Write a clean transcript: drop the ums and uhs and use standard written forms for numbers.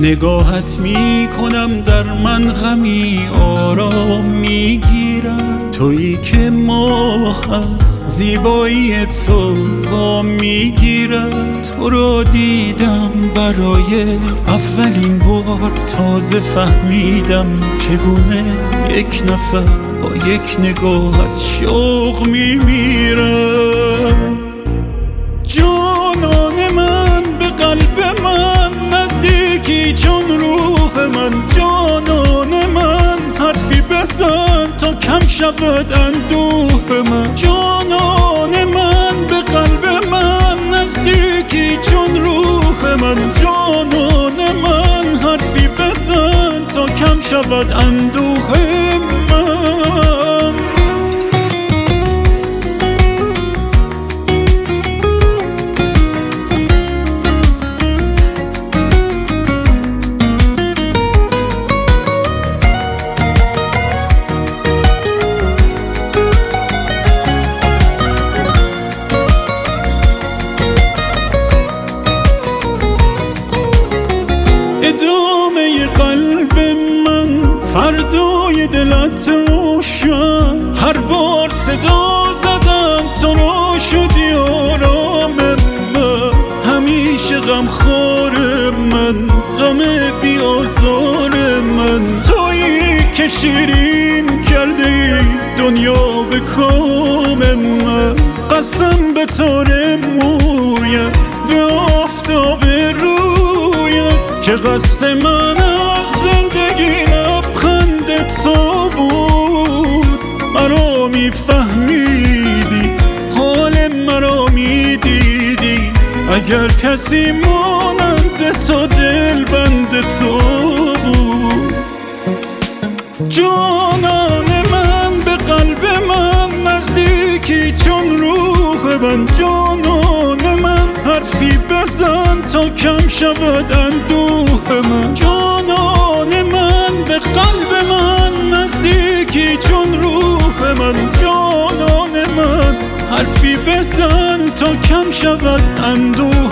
نگاهت می کنم در من غمی آرام می گیرم. تویی که ماه از زیبایی تو وام می گیرم. تو را دیدم برای اولین بار، تازه فهمیدم چگونه یک نفر با یک نگاه از شوق می میرم. جانان من به قلب من نزدیکی چون روح من. جانان من حرفی بزن تا کم شود اندوه من. جانان من به قلب من نزدیکی چون روح من. جانان من حرفی بزن تا کم شود اندوه من. ادامه قلب من، فردای دلت روشن. هر بار صدا زدم تو را شدی آرام من. همیشه غم خور من، غم بی آزار من. تویی که شیرین کرده ای دنیا به کام من. قسم به تار مویت، به آفتاب رویت، که قصد من از زندگی لبخند تو بود. مرا میفهمیدی، حال مرا میدیدی. اگر کسی مانند تو دل بند تو بود. جانان من به قلب من نزدیکی چون روح من. جانان من حرفی بزن تا کم شود اندوه من. جانان من به قلب من نزدیکی چون روح من. جانان من حرفی بزن تا کم شود اندوه